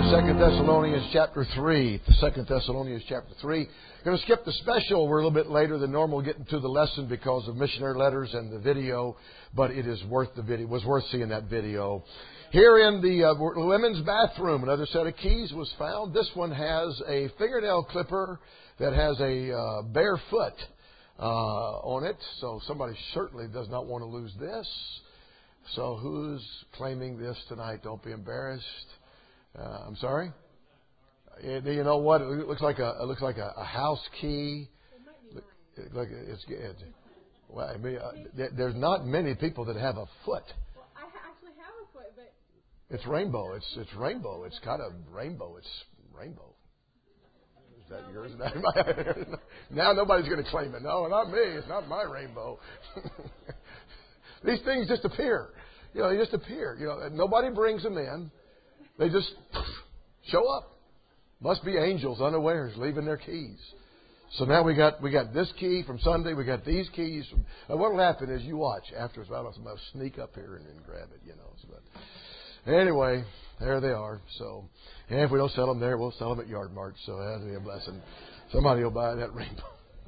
2 Thessalonians chapter 3. 2 Thessalonians chapter 3. Going to skip the special. We're a little bit later than normal getting to the lesson because of missionary letters and the video, but it is worth the video. It was worth seeing that video. Here in the women's bathroom, another set of keys was found. This one has a fingernail clipper that has a bare foot on it. So somebody certainly does not want to lose this. So who's claiming this tonight? Don't be embarrassed. I'm sorry. You know what? It looks like a house key. It might be mine. Well, I mean, there's not many people that have a foot. Well, I actually have a foot, but it's rainbow. It's rainbow. It's kind of rainbow. It's rainbow. Is that yours? Now nobody's going to claim it. No, not me. It's not my rainbow. These things just appear. They just appear. Nobody brings them in. They just show up. Must be angels unawares leaving their keys. So now we got this key from Sunday. We got these keys. Now what will happen is you watch afterwards. I'll sneak up here and grab it. But anyway, there they are. So, and if we don't sell them there, we'll sell them at Yard Mart. So that'll be a blessing. Somebody will buy that rainbow.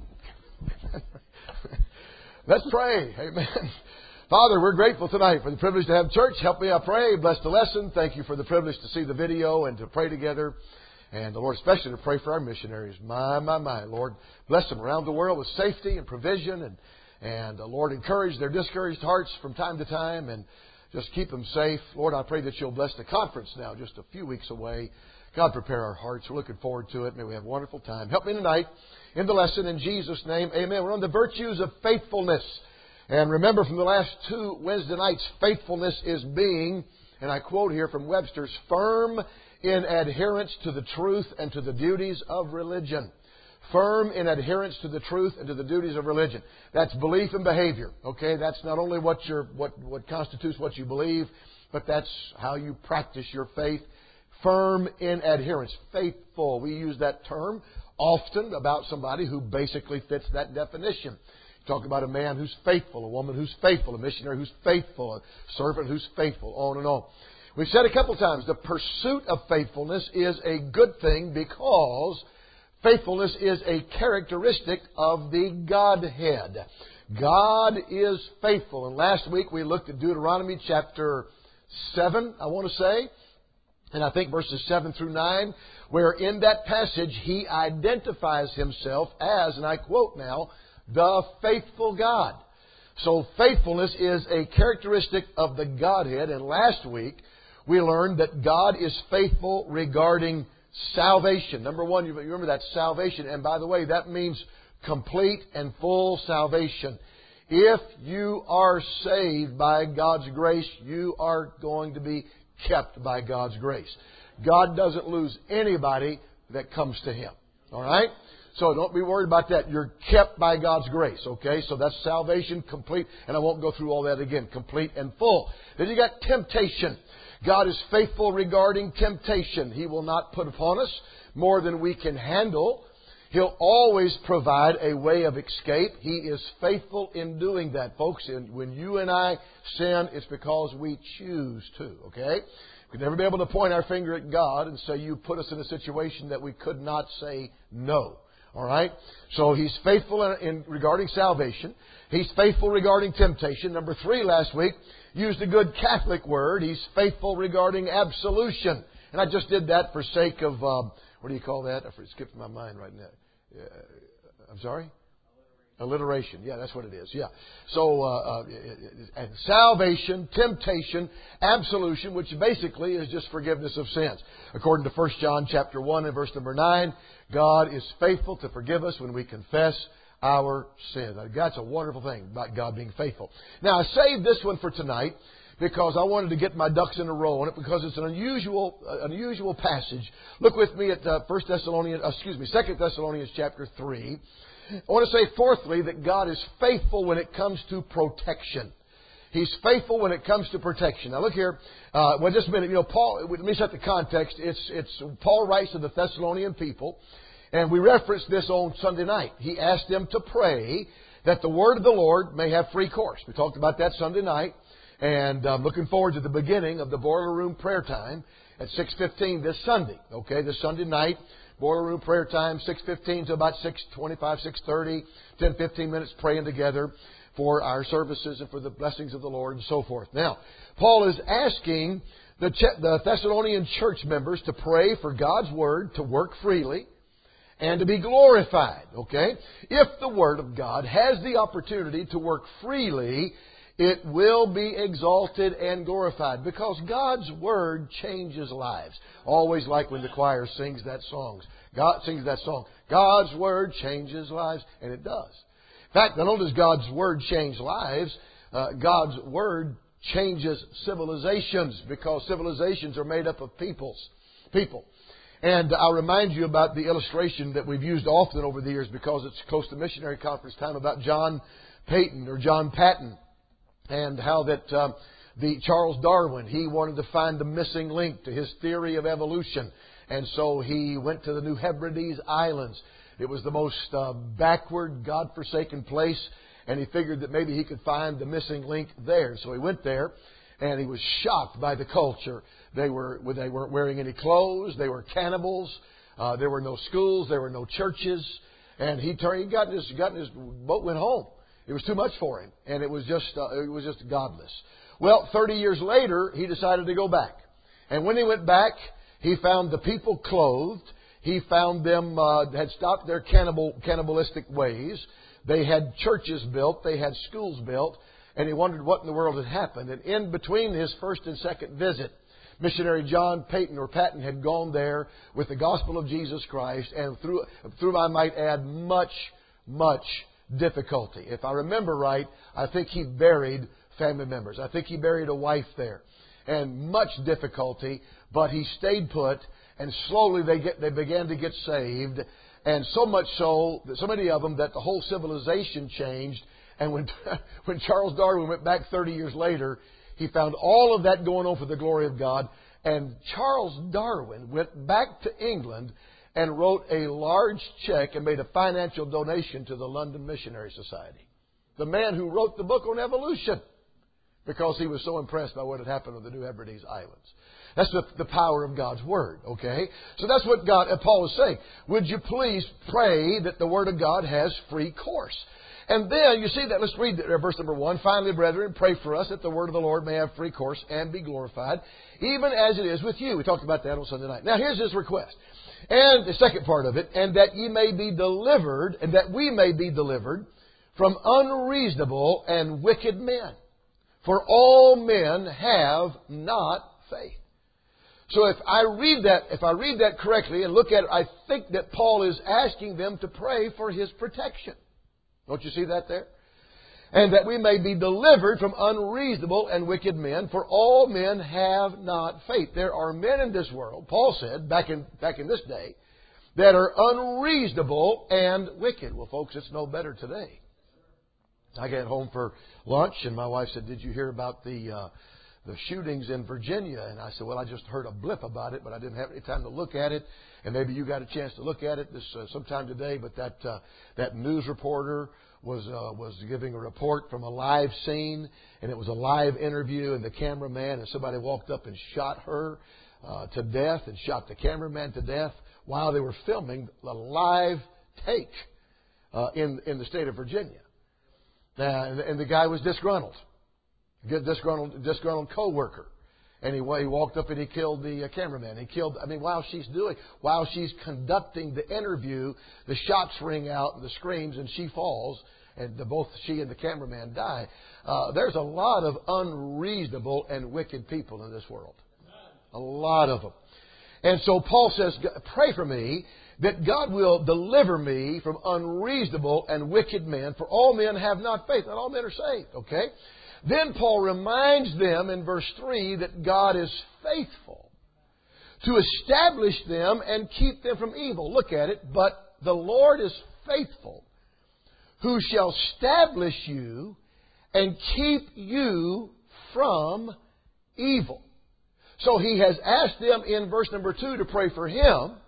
Let's pray. Amen. Father, we're grateful tonight for the privilege to have church. Help me, I pray. Bless the lesson. Thank you for the privilege to see the video and to pray together. And, Lord, especially to pray for our missionaries. My. Lord, bless them around the world with safety and provision. And Lord, encourage their discouraged hearts from time to time. And just keep them safe. Lord, I pray that you'll bless the conference now, just a few weeks away. God, prepare our hearts. We're looking forward to it. May we have a wonderful time. Help me tonight in the lesson. In Jesus' name, amen. We're on the virtues of faithfulness. And remember from the last two Wednesday nights, faithfulness is being, and I quote here from Webster's, firm in adherence to the truth and to the duties of religion. Firm in adherence to the truth and to the duties of religion. That's belief and behavior. Okay, that's not only what constitutes what you believe, but that's how you practice your faith. Firm in adherence. Faithful. We use that term often about somebody who basically fits that definition. Talk about a man who's faithful, a woman who's faithful, a missionary who's faithful, a servant who's faithful, on and on. We've said a couple times, the pursuit of faithfulness is a good thing because faithfulness is a characteristic of the Godhead. God is faithful. And last week we looked at Deuteronomy chapter 7, I want to say, and I think verses 7 through 9, where in that passage He identifies Himself as, and I quote now, the faithful God. So faithfulness is a characteristic of the Godhead. And last week we learned that God is faithful regarding salvation. Number one, you remember that salvation. And by the way, that means complete and full salvation. If you are saved by God's grace, you are going to be kept by God's grace. God doesn't lose anybody that comes to Him. All right? So don't be worried about that. You're kept by God's grace. Okay? So that's salvation complete. And I won't go through all that again. Complete and full. Then you got temptation. God is faithful regarding temptation. He will not put upon us more than we can handle. He'll always provide a way of escape. He is faithful in doing that, folks. And when you and I sin, it's because we choose to. Okay? We'd never be able to point our finger at God and say, you put us in a situation that we could not say no. All right? So He's faithful in regarding salvation. He's faithful regarding temptation. Number 3 last week, used a good Catholic word. He's faithful regarding absolution. And I just did that for sake of, what do you call that? It skipped my mind right now. I'm sorry? Alliteration. Yeah, that's what it is. Yeah. So, and salvation, temptation, absolution, which basically is just forgiveness of sins. According to 1 John chapter 1 and verse number 9, God is faithful to forgive us when we confess our sins. Now, that's a wonderful thing about God being faithful. Now, I saved this one for tonight because I wanted to get my ducks in a row on it because it's an unusual passage. Look with me at 2 Thessalonians chapter 3. I want to say, fourthly, that God is faithful when it comes to protection. He's faithful when it comes to protection. Now look here. Just a minute. Paul. Let me set the context. It's Paul writes to the Thessalonian people, and we referenced this on Sunday night. He asked them to pray that the word of the Lord may have free course. We talked about that Sunday night, and I'm looking forward to the beginning of the boiler room prayer time. at 6:15 this Sunday. Okay, this Sunday night, boiler room prayer time, 6:15 to about 6:25, 6:30, 10, 15 minutes praying together for our services and for the blessings of the Lord and so forth. Now, Paul is asking the Thessalonian church members to pray for God's Word to work freely and to be glorified. Okay? If the Word of God has the opportunity to work freely, it will be exalted and glorified because God's Word changes lives. Always like when the choir sings that song. God sings that song. God's Word changes lives, and it does. In fact, not only does God's Word change lives, God's Word changes civilizations because civilizations are made up of people. And I'll remind you about the illustration that we've used often over the years because it's Coastal Missionary Conference time about John Patton, and how that the Charles Darwin, he wanted to find the missing link to his theory of evolution. And so he went to the New Hebrides Islands. It was the most backward, God-forsaken place. And he figured that maybe he could find the missing link there. So he went there, and he was shocked by the culture. They weren't wearing any clothes. They were cannibals. There were no schools. There were no churches. And he got in his boat, went home. It was too much for him, and it was just godless. Well, 30 years later, he decided to go back. And when he went back, he found the people clothed. He found them had stopped their cannibalistic ways. They had churches built. They had schools built. And he wondered what in the world had happened. And in between his first and second visit, missionary John Patton had gone there with the gospel of Jesus Christ, and through I might add, much difficulty. If I remember right, I think he buried family members. I think he buried a wife there. And much difficulty, but he stayed put, and slowly they began to get saved. And so much so, so many of them, that the whole civilization changed. And when Charles Darwin went back 30 years later, he found all of that going on for the glory of God. And Charles Darwin went back to England and wrote a large check and made a financial donation to the London Missionary Society. The man who wrote the book on evolution, because he was so impressed by what had happened on the New Hebrides Islands. That's the power of God's Word, okay? So that's what Paul is saying. Would you please pray that the Word of God has free course? And then, you see that, let's read verse number 1. Finally, brethren, pray for us that the Word of the Lord may have free course and be glorified, even as it is with you. We talked about that on Sunday night. Now, here's his request. And the second part of it, and that ye may be delivered, and that we may be delivered from unreasonable and wicked men. For all men have not faith. So if I read that correctly and look at it, I think that Paul is asking them to pray for his protection. Don't you see that there? And that we may be delivered from unreasonable and wicked men, for all men have not faith. There are men in this world, Paul said, back in this day, that are unreasonable and wicked. Well, folks, it's no better today. I got home for lunch, and my wife said, "Did you hear about the shootings in Virginia?" And I said, "Well, I just heard a blip about it, but I didn't have any time to look at it. And maybe you got a chance to look at it sometime today." But that news reporter was giving a report from a live scene, and it was a live interview, and the cameraman and somebody walked up and shot her to death and shot the cameraman to death while they were filming a live take in the state of Virginia. And the guy was disgruntled. Disgruntled co-worker. And he walked up and he killed the cameraman. While she's conducting the interview, the shots ring out and the screams, and she falls, and both she and the cameraman die. There's a lot of unreasonable and wicked people in this world. A lot of them. And so Paul says, pray for me that God will deliver me from unreasonable and wicked men, for all men have not faith. Not all men are saved, okay? Then Paul reminds them in verse 3 that God is faithful to establish them and keep them from evil. Look at it. But the Lord is faithful, who shall establish you and keep you from evil. So he has asked them in verse number 2 to pray for him,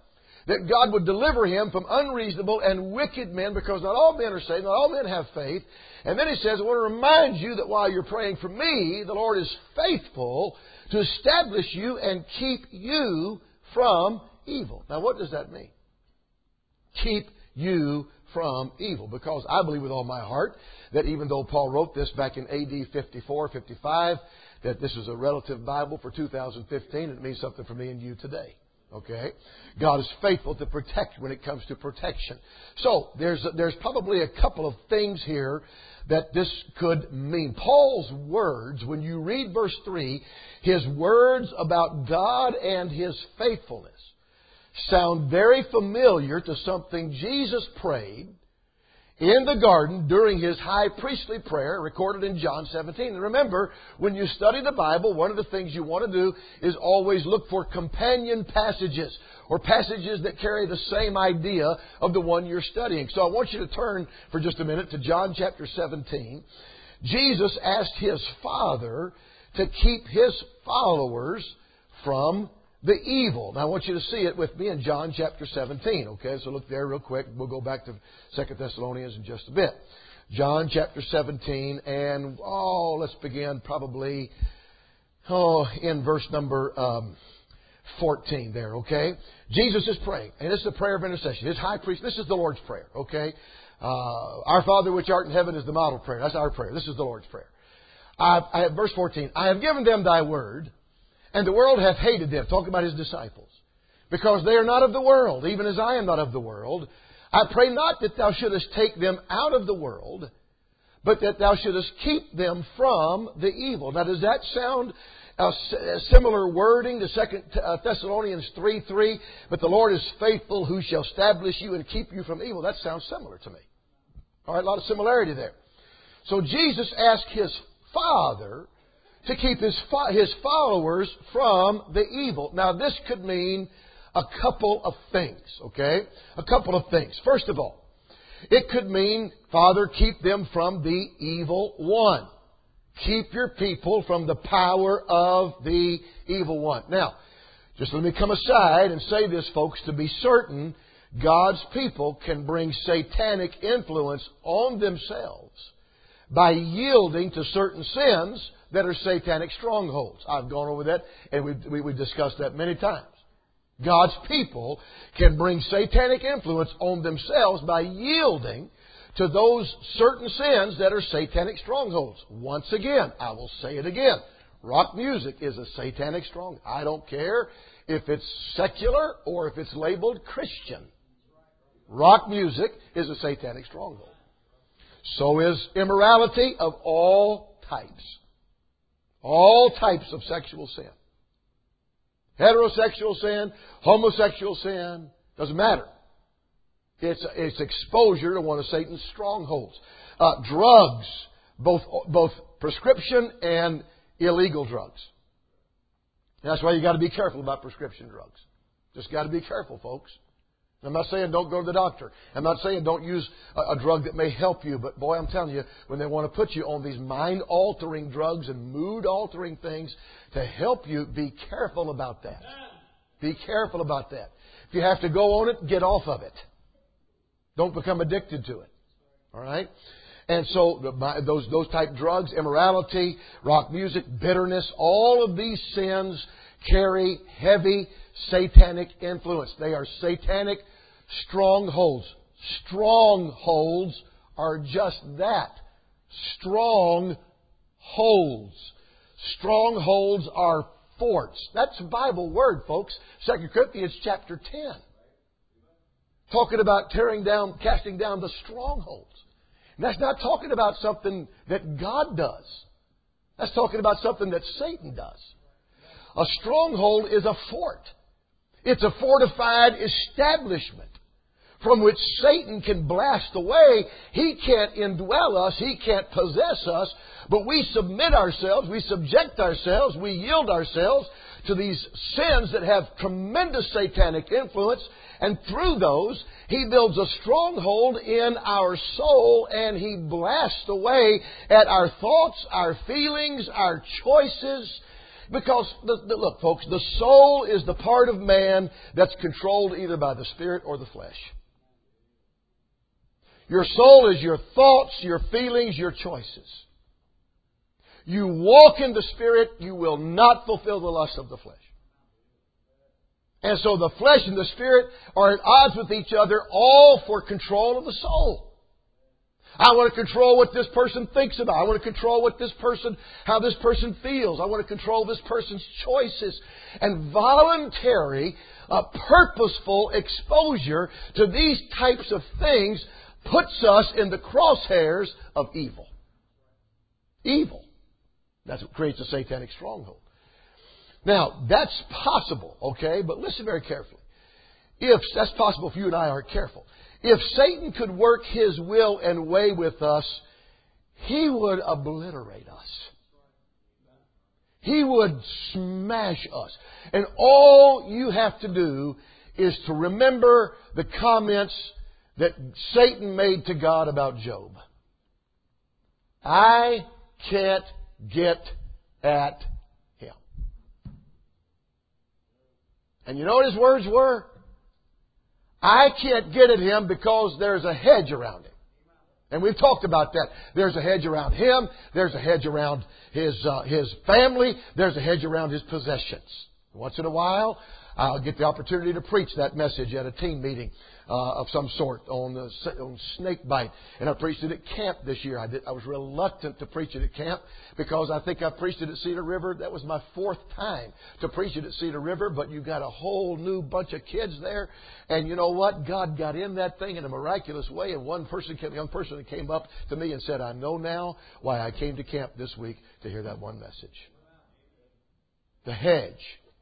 that God would deliver him from unreasonable and wicked men, because not all men are saved, not all men have faith. And then he says, I want to remind you that while you're praying for me, the Lord is faithful to establish you and keep you from evil. Now, what does that mean? Keep you from evil. Because I believe with all my heart that even though Paul wrote this back in AD 54, 55, that this is a relative Bible for 2015, and it means something for me and you today. Okay? God is faithful to protect when it comes to protection. So, there's probably a couple of things here that this could mean. Paul's words, when you read verse 3, his words about God and His faithfulness sound very familiar to something Jesus prayed in the garden during His high priestly prayer recorded in John 17. And remember, when you study the Bible, one of the things you want to do is always look for companion passages or passages that carry the same idea of the one you're studying. So I want you to turn for just a minute to John chapter 17. Jesus asked His Father to keep His followers from the evil. Now I want you to see it with me in John chapter 17. Okay, so look there real quick. We'll go back to 2 Thessalonians in just a bit. John chapter 17, and let's begin probably in verse number 14 there, okay? Jesus is praying, and this is a prayer of intercession. His high priest, this is the Lord's Prayer, okay? Our Father which art in heaven is the model prayer. That's our prayer. This is the Lord's Prayer. I have verse 14. I have given them thy word, and the world hath hated them. Talking about His disciples. Because they are not of the world, even as I am not of the world. I pray not that thou shouldest take them out of the world, but that thou shouldest keep them from the evil. Now, does that sound a similar wording to 2 Thessalonians 3:3? But the Lord is faithful, who shall establish you and keep you from evil. That sounds similar to me. All right, a lot of similarity there. So Jesus asked His Father to keep His followers from the evil. Now, this could mean a couple of things, okay? A couple of things. First of all, it could mean, Father, keep them from the evil one. Keep your people from the power of the evil one. Now, just let me come aside and say this, folks, to be certain, God's people can bring satanic influence on themselves by yielding to certain sins that are satanic strongholds. I've gone over that, and we've discussed that many times. God's people can bring satanic influence on themselves by yielding to those certain sins that are satanic strongholds. Once again, I will say it again. Rock music is a satanic stronghold. I don't care if it's secular or if it's labeled Christian. Rock music is a satanic stronghold. So is immorality of all types. All types of sexual sin. Heterosexual sin, homosexual sin, doesn't matter. It's exposure to one of Satan's strongholds. Drugs, both prescription and illegal drugs. And that's why you got to be careful about prescription drugs. Just got to be careful, folks. I'm not saying don't go to the doctor. I'm not saying don't use a drug that may help you. But boy, I'm telling you, when they want to put you on these mind-altering drugs and mood-altering things to help you, be careful about that. Be careful about that. If you have to go on it, get off of it. Don't become addicted to it. All right? And so those type drugs, immorality, rock music, bitterness, all of these sins carry heavy satanic influence. They are satanic strongholds. Strongholds are just that. Strongholds. Strongholds are forts. That's a Bible word, folks. 2 Corinthians chapter 10. Talking about casting down the strongholds. And that's not talking about something that God does. That's talking about something that Satan does. A stronghold is a fort. It's a fortified establishment from which Satan can blast away. He can't indwell us. He can't possess us. But we submit ourselves. We subject ourselves. We yield ourselves to these sins that have tremendous satanic influence. And through those, He builds a stronghold in our soul, and He blasts away at our thoughts, our feelings, our choices. Because, look, folks, the soul is the part of man that's controlled either by the spirit or the flesh. Your soul is your thoughts, your feelings, your choices. You walk in the Spirit, you will not fulfill the lust of the flesh. And so the flesh and the Spirit are at odds with each other, all for control of the soul. I want to control what this person thinks about. I want to control how this person feels. I want to control this person's choices. And voluntary, purposeful exposure to these types of things puts us in the crosshairs of evil. Evil. That's what creates a satanic stronghold. Now, that's possible, okay? But listen very carefully. If that's possible if you and I aren't careful. If Satan could work his will and way with us, he would obliterate us. He would smash us. And all you have to do is to remember the comments that Satan made to God about Job. I can't get at him. And you know what his words were? I can't get at him because there's a hedge around him. And we've talked about that. There's a hedge around him. There's a hedge around his family. There's a hedge around his possessions. Once in a while, I'll get the opportunity to preach that message at a team meeting of some sort on snake bite. And I preached it at camp this year. I was reluctant to preach it at camp because I think I preached it at Cedar River. That was my 4th time to preach it at Cedar River. But you got a whole new bunch of kids there. And you know what? God got in that thing in a miraculous way. And young person came up to me and said, I know now why I came to camp this week to hear that one message. The hedge.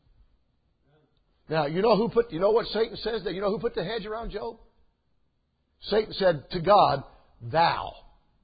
Now, you know what Satan says there? You know who put the hedge around Job? Satan said to God, Thou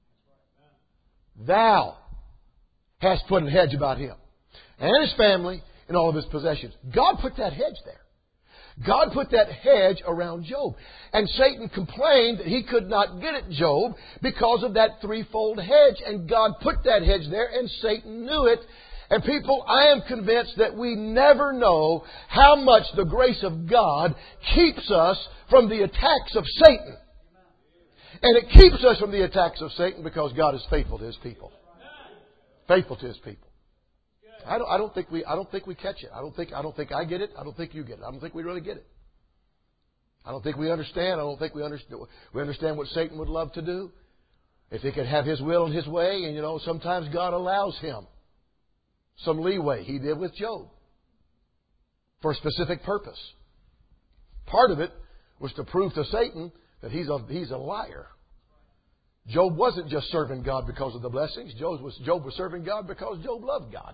hast put a hedge about him and his family and all of his possessions. God put that hedge there. God put that hedge around Job. And Satan complained that he could not get at Job because of that threefold hedge. And God put that hedge there and Satan knew it. And people, I am convinced that we never know how much the grace of God keeps us from the attacks of Satan. And it keeps us from the attacks of Satan because God is faithful to His people. Faithful to His people. I don't think we catch it. I don't think I get it. I don't think you get it. I don't think we really get it. I don't think we understand. I don't think we understand what Satan would love to do. If he could have his will and his way, and sometimes God allows him some leeway. He did with Job for a specific purpose. Part of it was to prove to Satan that he's a liar. Job wasn't just serving God because of the blessings. Job was serving God because Job loved God.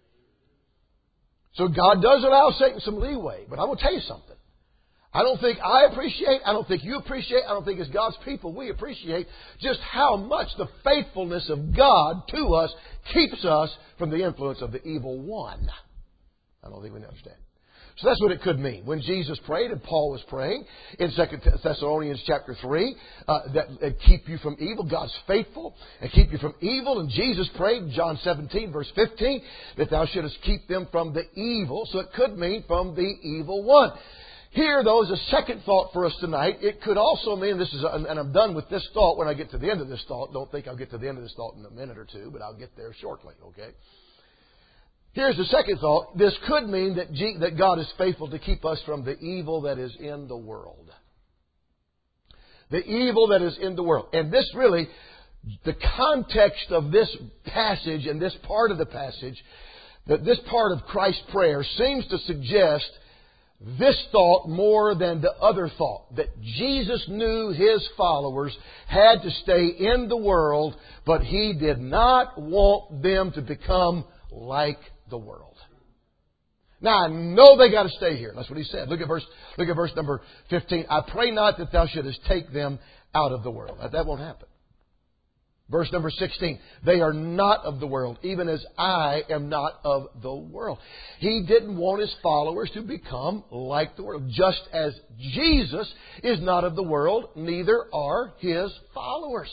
So God does allow Satan some leeway. But I will tell you something. I don't think I appreciate, I don't think you appreciate, I don't think as God's people we appreciate just how much the faithfulness of God to us keeps us from the influence of the evil one. I don't think we understand. So that's what it could mean. When Jesus prayed and Paul was praying in 2 Thessalonians chapter 3, that keep you from evil. God's faithful and keep you from evil. And Jesus prayed in John 17 verse 15 that thou shouldest keep them from the evil. So it could mean from the evil one. Here, though, is a second thought for us tonight. It could also mean, and I'm done with this thought when I get to the end of this thought. Don't think I'll get to the end of this thought in a minute or two, but I'll get there shortly, okay? Here's the second thought. This could mean that God is faithful to keep us from the evil that is in the world. The evil that is in the world. And this really, the context of this passage and this part of the passage, that this part of Christ's prayer seems to suggest this thought more than the other thought. That Jesus knew His followers had to stay in the world, but He did not want them to become like the world. Now I know they got to stay here. That's what He said. Look at verse number 15. I pray not that thou shouldest take them out of the world. That won't happen. Verse number 16, they are not of the world, even as I am not of the world. He didn't want His followers to become like the world. Just as Jesus is not of the world, neither are His followers.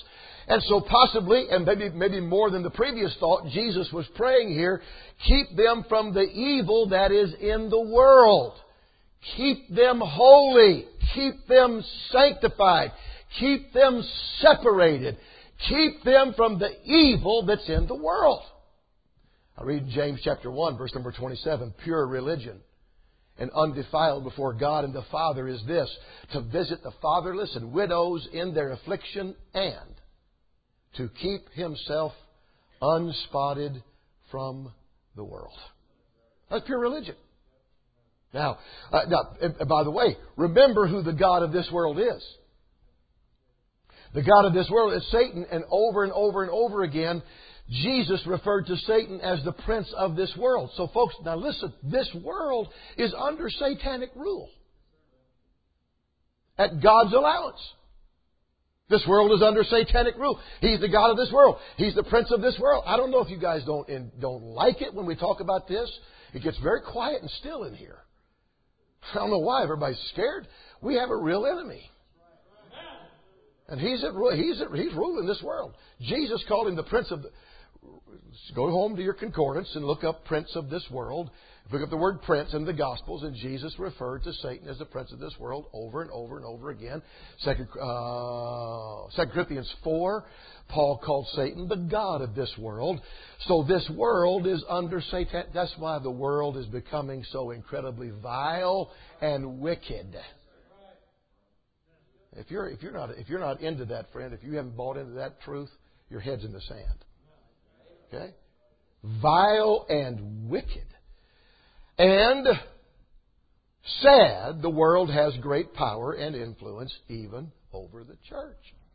And so possibly, and maybe more than the previous thought, Jesus was praying here, keep them from the evil that is in the world. Keep them holy. Keep them sanctified. Keep them separated. Keep them from the evil that's in the world. I read James chapter 1, verse number 27. Pure religion and undefiled before God and the Father is this, to visit the fatherless and widows in their affliction and to keep himself unspotted from the world. That's pure religion. Now, by the way, remember who the God of this world is. The God of this world is Satan, and over and over and over again, Jesus referred to Satan as the prince of this world. So folks, now listen, this world is under satanic rule. At God's allowance. This world is under satanic rule. He's the God of this world. He's the prince of this world. I don't know if you guys don't like it when we talk about this. It gets very quiet and still in here. I don't know why everybody's scared. We have a real enemy. And he's ruling this world. Jesus called him the prince of the... Go home to your concordance and look up prince of this world. Look up the word prince in the Gospels, and Jesus referred to Satan as the prince of this world over and over and over again. 2 Corinthians 4, Paul called Satan the god of this world. So this world is under Satan. That's why the world is becoming so incredibly vile and wicked. If you're not into that, friend, if you haven't bought into that truth, your head's in the sand. Okay? Vile and wicked. And sad, the world has great power and influence even over the church.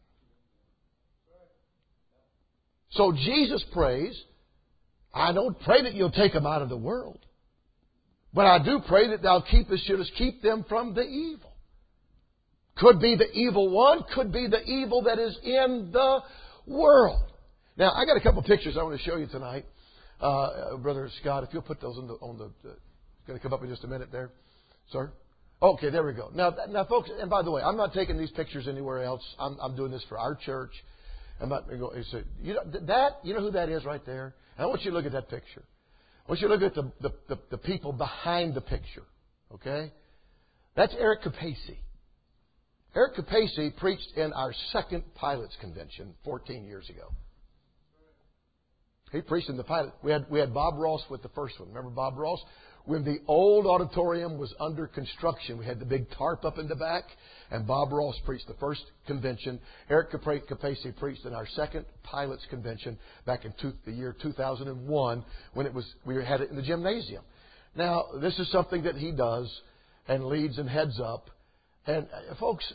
So Jesus prays, I don't pray that you'll take them out of the world, but I do pray that thou shouldest keep them from the evil. Could be the evil one, could be the evil that is in the world. Now, I got a couple of pictures I want to show you tonight. Brother Scott, if you'll put those on the going to come up in just a minute there, sir. Okay, there we go. Now, folks, and by the way, I'm not taking these pictures anywhere else. I'm doing this for our church. I'm not going to go. You know who that is right there? And I want you to look at that picture. I want you to look at the people behind the picture. Okay, that's Eric Capacey. Eric Capacey preached in our second Pilots Convention 14 years ago. He preached in the pilot. We had Bob Ross with the first one. Remember Bob Ross? When the old auditorium was under construction, we had the big tarp up in the back, and Bob Ross preached the first convention. Eric Capacey preached in our second Pilots Convention back in the year 2001 when we had it in the gymnasium. Now, this is something that he does and leads and heads up. And folks,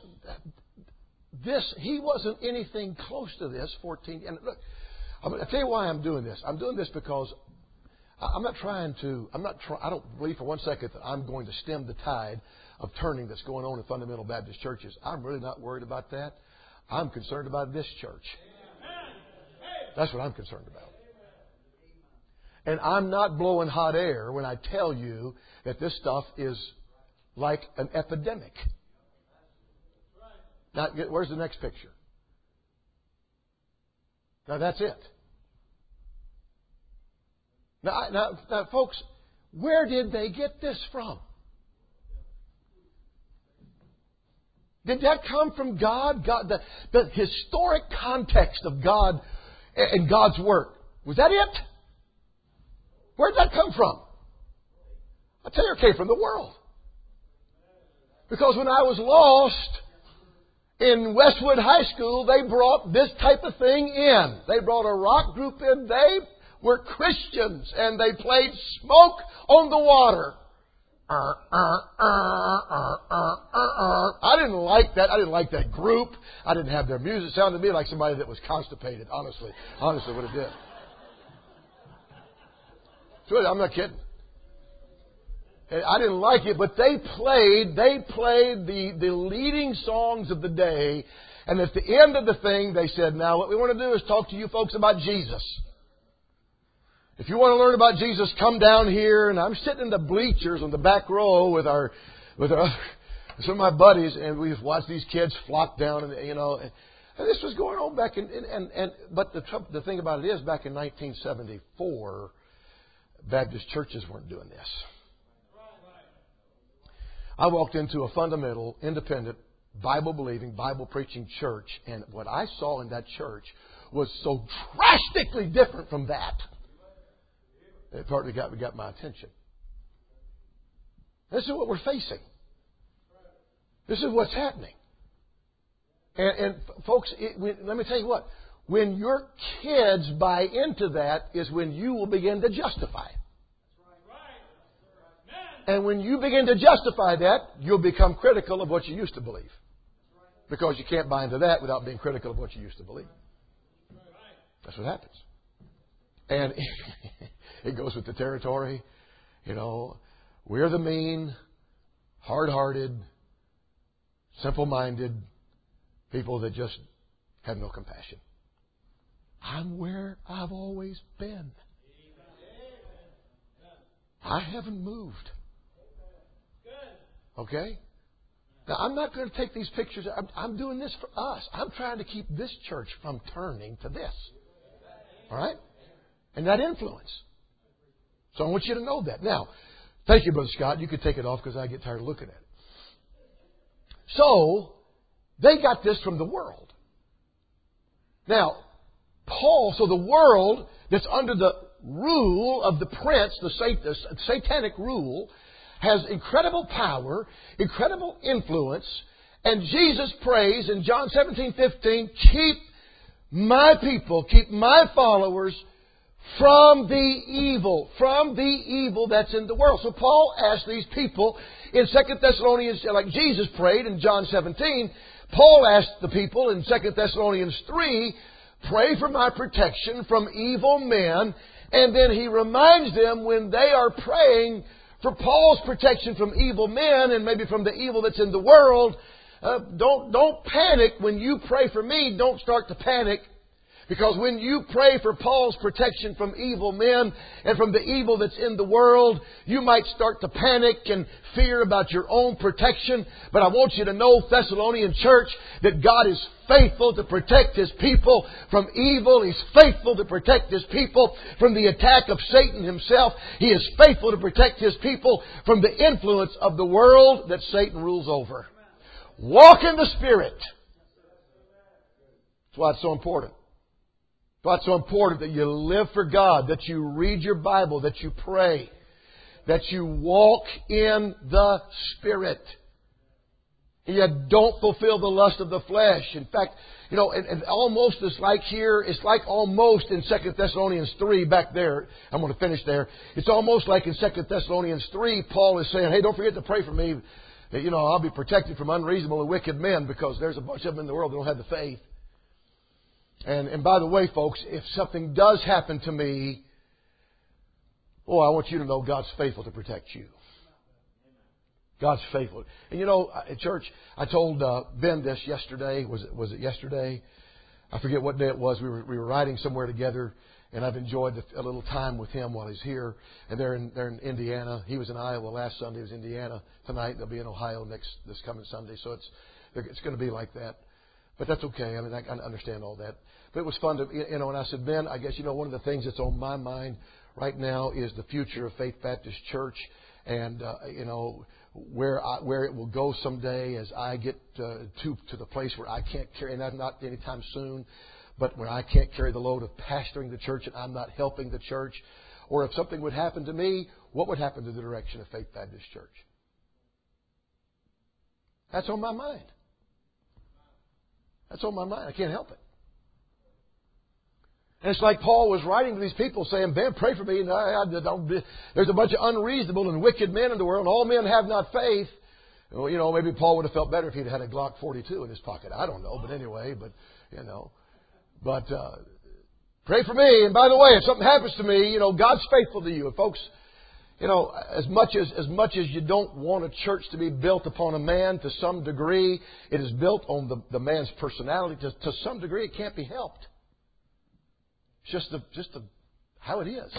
he wasn't anything close to this 14. And look, I'll tell you why I'm doing this. I'm doing this because I don't believe for one second that I'm going to stem the tide of turning that's going on in fundamental Baptist churches. I'm really not worried about that. I'm concerned about this church. That's what I'm concerned about. And I'm not blowing hot air when I tell you that this stuff is like an epidemic. Now, where's the next picture? Now, that's it. Now, folks, where did they get this from? Did that come from God? The historic context of God and God's work. Was that it? Where did that come from? I tell you, it came from the world. Because when I was lost in Westwood High School, they brought this type of thing in. They brought a rock group in. They were Christians, and they played Smoke on the Water. I didn't like that. I didn't like that group. I didn't have their music. It sounded to me like somebody that was constipated, honestly. Honestly, what it did. I'm not kidding. I didn't like it, but they played the leading songs of the day. And at the end of the thing, they said, now what we want to do is talk to you folks about Jesus. If you want to learn about Jesus, come down here. And I'm sitting in the bleachers on the back row with some of my buddies, and we just watch these kids flock down, and And this was going on back but the thing about it is, back in 1974, Baptist churches weren't doing this. I walked into a fundamental, independent, Bible-believing, Bible-preaching church, and what I saw in that church was so drastically different from that. It partly got my attention. This is what we're facing. This is what's happening. And folks, let me tell you what. When your kids buy into that is when you will begin to justify it. And when you begin to justify that, you'll become critical of what you used to believe. Because you can't buy into that without being critical of what you used to believe. That's what happens. And it goes with the territory. You know, we're the mean, hard-hearted, simple-minded people that just have no compassion. I'm where I've always been. I haven't moved. Okay? Now, I'm not going to take these pictures. I'm doing this for us. I'm trying to keep this church from turning to this. All right? And that influence. So I want you to know that. Now, thank you, Brother Scott. You could take it off because I get tired of looking at it. So, they got this from the world. Now, so the world that's under the rule of the prince, the satanic rule, has incredible power, incredible influence, and Jesus prays in John 17:15, keep my people, keep my followers from the evil that's in the world. So Paul asked these people in 2 Thessalonians, like Jesus prayed in John 17, Paul asked the people in 2 Thessalonians 3, pray for my protection from evil men. And then he reminds them when they are praying for Paul's protection from evil men and maybe from the evil that's in the world, don't panic when you pray for me. Don't start to panic. Because when you pray for Paul's protection from evil men and from the evil that's in the world, you might start to panic and fear about your own protection. But I want you to know, Thessalonian church, that God is faithful to protect His people from evil. He's faithful to protect His people from the attack of Satan himself. He is faithful to protect His people from the influence of the world that Satan rules over. Walk in the Spirit. That's why it's so important. That's why it's so important that you live for God, that you read your Bible, that you pray, that you walk in the Spirit. And you don't fulfill the lust of the flesh. In fact, you know, and almost it's like here, it's like almost in 2 Thessalonians 3 back there. I'm going to finish there. It's almost like in 2 Thessalonians 3, Paul is saying, hey, don't forget to pray for me that, you know, I'll be protected from unreasonable and wicked men because there's a bunch of them in the world that don't have the faith. And by the way, folks, if something does happen to me, I want you to know God's faithful to protect you. God's faithful. And you know, at church, I told Ben this yesterday. Was it yesterday? I forget what day it was. We were riding somewhere together, and I've enjoyed a little time with him while he's here. And they're in Indiana. He was in Iowa last Sunday. He was in Indiana tonight. They'll be in Ohio this coming Sunday. So it's going to be like that. But that's okay. I mean, I understand all that. But it was fun to, you know, and I said, Ben, I guess, you know, one of the things that's on my mind right now is the future of Faith Baptist Church and, you know, where it will go someday as I get to the place where I can't carry, and not anytime soon, but when I can't carry the load of pastoring the church and I'm not helping the church. Or if something would happen to me, what would happen to the direction of Faith Baptist Church? That's on my mind. That's on my mind. I can't help it. And it's like Paul was writing to these people saying, Ben, pray for me. There's a bunch of unreasonable and wicked men in the world, and all men have not faith. Well, you know, maybe Paul would have felt better if he'd had a Glock 42 in his pocket. I don't know. But anyway, you know. But pray for me. And by the way, if something happens to me, you know, God's faithful to you. And folks, you know, as much as you don't want a church to be built upon a man, to some degree, it is built on the man's personality. To some degree, it can't be helped. It's just how it is.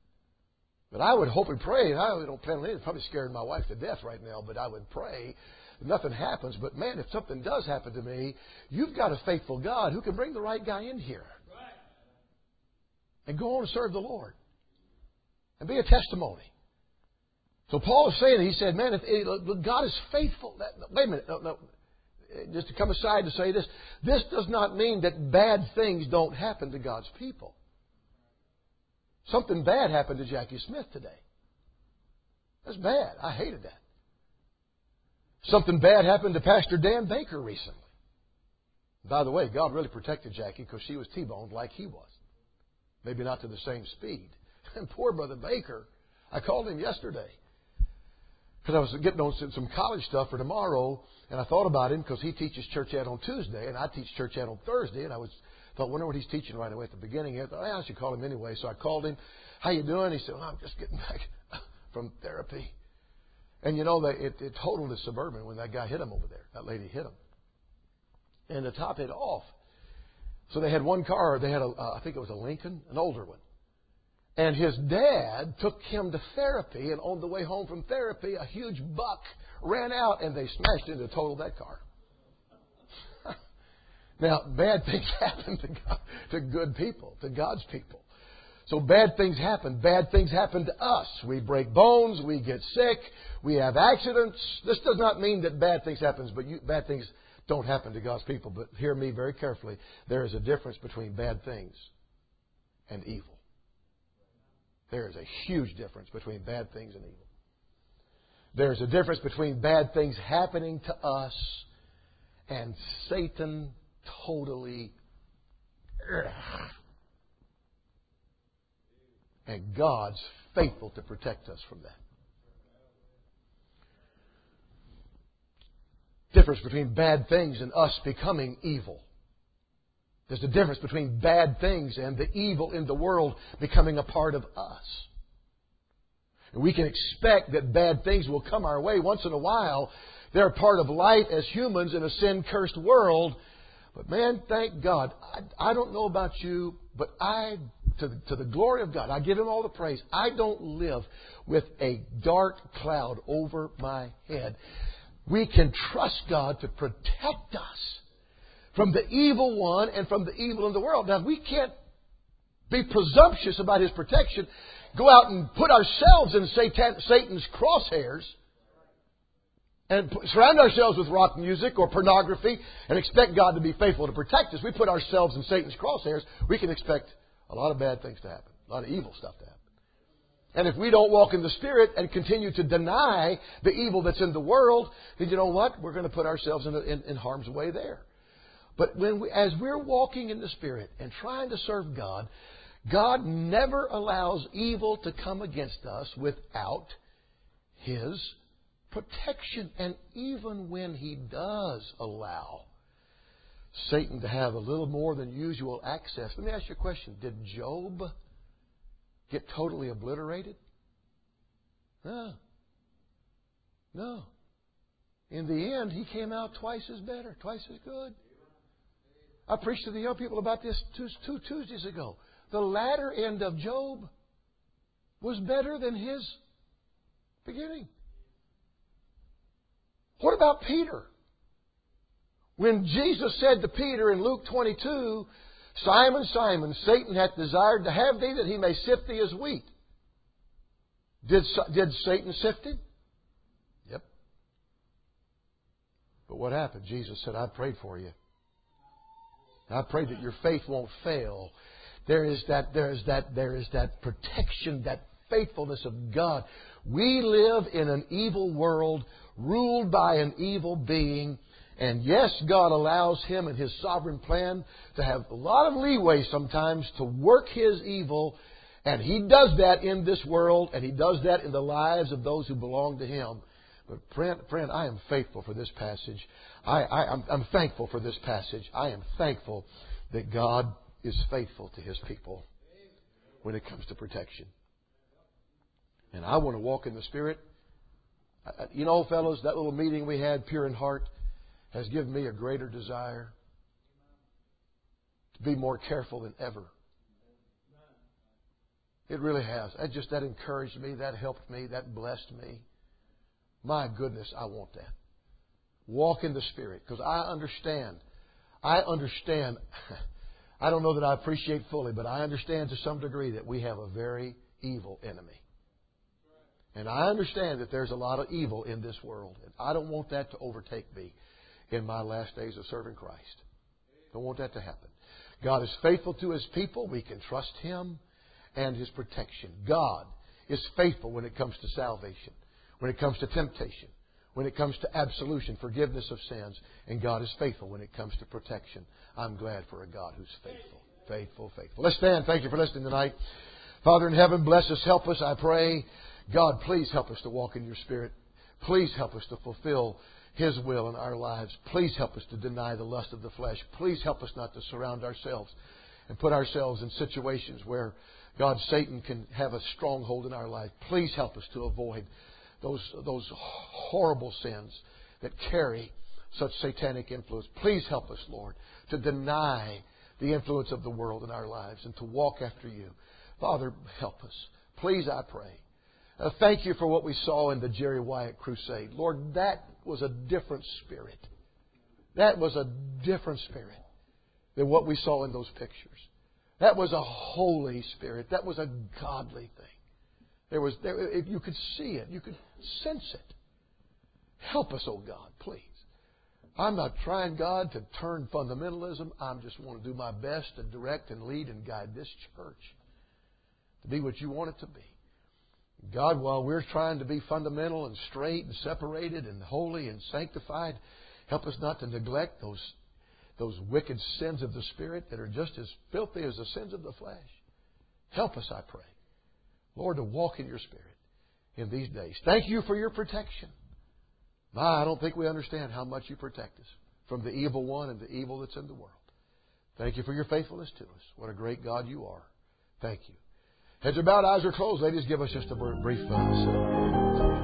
But I would hope and pray, and I don't plan on it. It's probably scaring my wife to death right now, but I would pray nothing happens. But man, if something does happen to me, you've got a faithful God who can bring the right guy in here. And go on and serve the Lord. And be a testimony. So Paul is saying, he said, man, if God is faithful. Wait a minute. No. Just to come aside to say this. This does not mean that bad things don't happen to God's people. Something bad happened to Jackie Smith today. That's bad. I hated that. Something bad happened to Pastor Dan Baker recently. By the way, God really protected Jackie because she was T-boned like he was. Maybe not to the same speed. And poor Brother Baker, I called him yesterday because I was getting on some college stuff for tomorrow, and I thought about him because he teaches church ed on Tuesday, and I teach church ed on Thursday, and I wonder what he's teaching right away at the beginning. I thought, I should call him anyway. So I called him. How you doing? He said, well, I'm just getting back from therapy. And you know, it totaled his Suburban when that guy hit him over there. That lady hit him. And the top hit off. So they had one car. They had I think it was a Lincoln, an older one. And his dad took him to therapy. And on the way home from therapy, a huge buck ran out and they smashed into totaled that car. Now, bad things happen to good people, to God's people. So bad things happen. Bad things happen to us. We break bones. We get sick. We have accidents. This does not mean that bad things happen, but bad things don't happen to God's people. But hear me very carefully. There is a difference between bad things and evil. There is a huge difference between bad things and evil. There's a difference between bad things happening to us and Satan totally. And God's faithful to protect us from that. Difference between bad things and us becoming evil. There's a difference between bad things and the evil in the world becoming a part of us. And we can expect that bad things will come our way once in a while. They're a part of life as humans in a sin-cursed world. But man, thank God. I don't know about you, but to the glory of God, I give Him all the praise. I don't live with a dark cloud over my head. We can trust God to protect us from the evil one and from the evil in the world. Now, we can't be presumptuous about His protection, go out and put ourselves in Satan's crosshairs and surround ourselves with rock music or pornography and expect God to be faithful to protect us. We put ourselves in Satan's crosshairs, we can expect a lot of bad things to happen, a lot of evil stuff to happen. And if we don't walk in the Spirit and continue to deny the evil that's in the world, then you know what? We're going to put ourselves in harm's way there. But as we're walking in the Spirit and trying to serve God, God never allows evil to come against us without His protection. And even when He does allow Satan to have a little more than usual access, let me ask you a question. Did Job get totally obliterated? No. In the end, he came out twice as better, twice as good. I preached to the young people about this two Tuesdays ago. The latter end of Job was better than his beginning. What about Peter? When Jesus said to Peter in Luke 22, Simon, Simon, Satan hath desired to have thee that he may sift thee as wheat. Did Satan sift him? Yep. But what happened? Jesus said, I prayed for you. I pray that your faith won't fail. There is that protection, that faithfulness of God. We live in an evil world ruled by an evil being. And yes, God allows Him and His sovereign plan to have a lot of leeway sometimes to work His evil. And He does that in this world, and He does that in the lives of those who belong to Him. But friend, I am faithful for this passage. I'm thankful for this passage. I am thankful that God is faithful to His people when it comes to protection. And I want to walk in the Spirit. You know, fellows, that little meeting we had, Pure in Heart, has given me a greater desire to be more careful than ever. It really has. That encouraged me. That helped me. That blessed me. My goodness, I want that. Walk in the Spirit. Because I understand. I don't know that I appreciate fully, but I understand to some degree that we have a very evil enemy. And I understand that there's a lot of evil in this world. And I don't want that to overtake me in my last days of serving Christ. Don't want that to happen. God is faithful to His people. We can trust Him and His protection. God is faithful when it comes to salvation, when it comes to temptation, when it comes to absolution, forgiveness of sins. And God is faithful when it comes to protection. I'm glad for a God who's faithful. Faithful, faithful. Let's stand. Thank you for listening tonight. Father in heaven, bless us, help us, I pray. God, please help us to walk in Your Spirit. Please help us to fulfill His will in our lives. Please help us to deny the lust of the flesh. Please help us not to surround ourselves and put ourselves in situations where, God, Satan can have a stronghold in our life. Please help us to avoid those horrible sins that carry such satanic influence. Please help us, Lord, to deny the influence of the world in our lives and to walk after You. Father, help us. Please, I pray. Thank You for what we saw in the Jerry Wyatt crusade. Lord, that was a different spirit. That was a different spirit than what we saw in those pictures. That was a holy spirit. That was a godly thing. You could see it. You could sense it. Help us, oh God, please. I'm not trying, God, to turn fundamentalism. I just want to do my best to direct and lead and guide this church to be what You want it to be. God, while we're trying to be fundamental and straight and separated and holy and sanctified, help us not to neglect those wicked sins of the Spirit that are just as filthy as the sins of the flesh. Help us, I pray, Lord, to walk in Your Spirit in these days. Thank You for Your protection. I don't think we understand how much You protect us from the evil one and the evil that's in the world. Thank You for Your faithfulness to us. What a great God You are. Thank You. Heads are bowed, eyes are closed. Ladies, give us just a brief